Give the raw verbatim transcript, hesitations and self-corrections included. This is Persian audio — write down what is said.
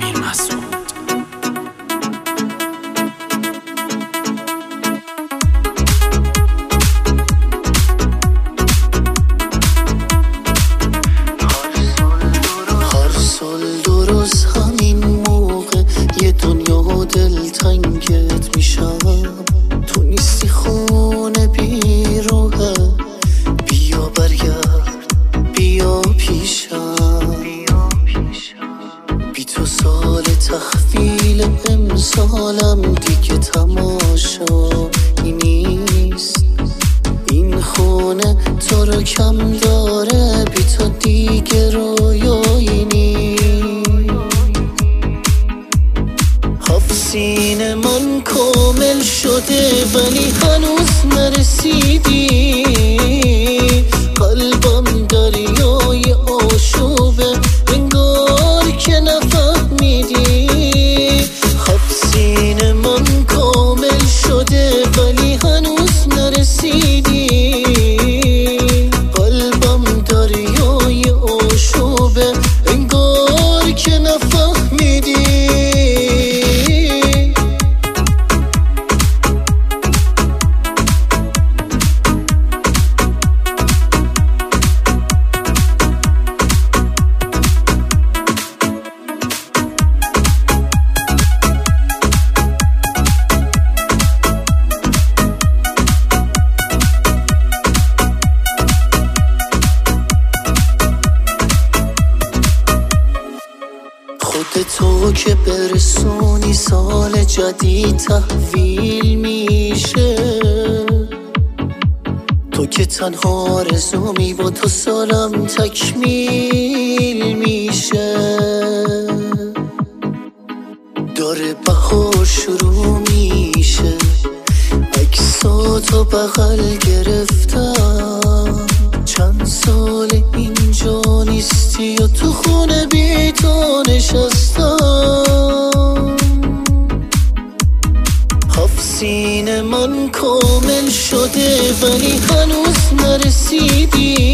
امیر مسعود. هر سال درست همین موقع یه دنیا دلتنگت میشم. تو نیستی خونه بیروحه، بیا برگرد بیا پیشم. بی تو سال تحویل امسالم دیگه تماشایی نیست. این خونه تو رو کم داره، بی تو دیگه رویایی نیست. هفت سینه من کامل شده ولی هنوز نرسیدی. قلبم دریای آشوبه انگار که نفهمیدی. هفت سینه من کامل شده ولی هنوز نرسیدی. قلبم دریای آشوبه انگار که نفهمیدی. تو که برسونی سال جدید تحویل میشه. تو که تنها آرزومی با تو سالم تکمیل میشه. داره بهار شروع میشه، عکساتو بغل گرفتم. چند سال اینجا نیستی و تو خونه بی تو نشستم. هفت سینه من کامل شده ولی هنوز نرسیدی.